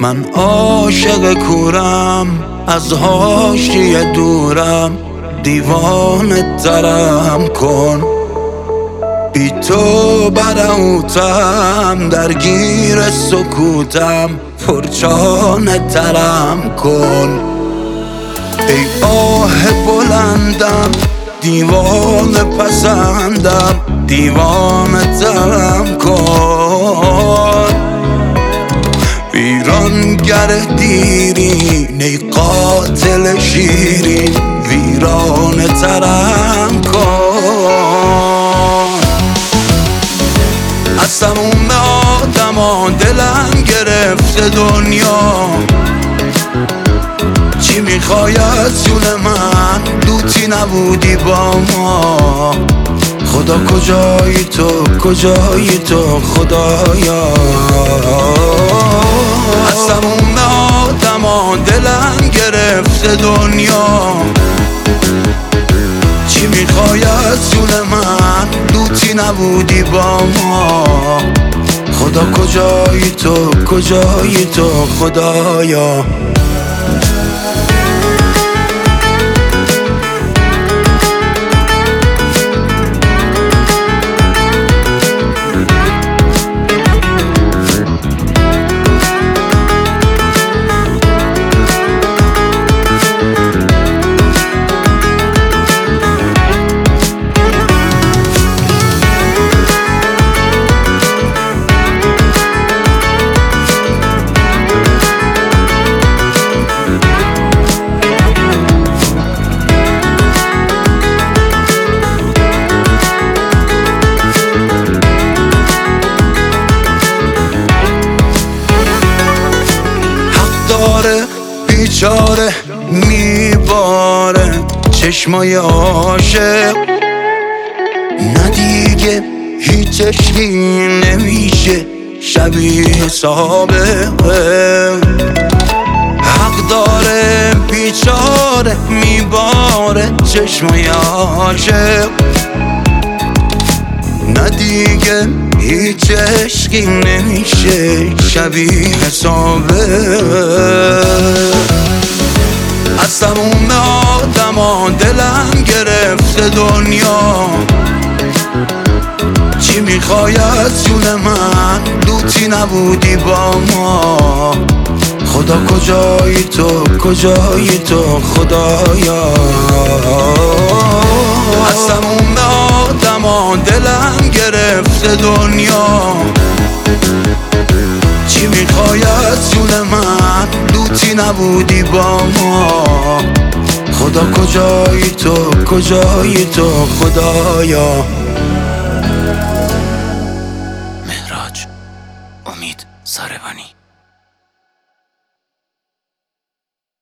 من عاشق کورم، از حاشیه دورم، دیوانه ترم کن. بی تو برهوتم، درگیر سکوتم، پرچانه ترم کن. ای آه بلندم، دیوانه پسندم، دیوانه ترم کن. ویرانگر دیرین، ای قاتل شیرین، ویرانه ترم کن. از تموم آدما دلم گرفته دنیا، چی میخوای از جون من؟ لوتی نبودی با ما. خدا کجایی تو، کجایی تو خدایا؟ از تموم آدما دلم گرفته دنیا، چی میخوای از جون من؟ لوتی نبودی با ما. خدا کجایی تو، کجایی تو خدایا؟ بیچاره میباره چشمای عاشق، نه دیگه هیچ عشقی نمیشه شبیه سابقه. حق داره بیچاره میباره چشمای عاشق، نه دیگه هیچ عشقی نمیشه شبیه سابقه. از تموم آدما دلم گرفته دنیا، چی میخوای از جون من؟ لوتی نبودی با ما. خدا کجایی تو، کجایی تو خدایا؟ از تموم آدما دلم گرفته دنیا، چی میخوای از جون من؟ لوتی نبودی با ما. خدا کجایی تو، کجایی تو خدایا؟ مهراج امید ساربانی.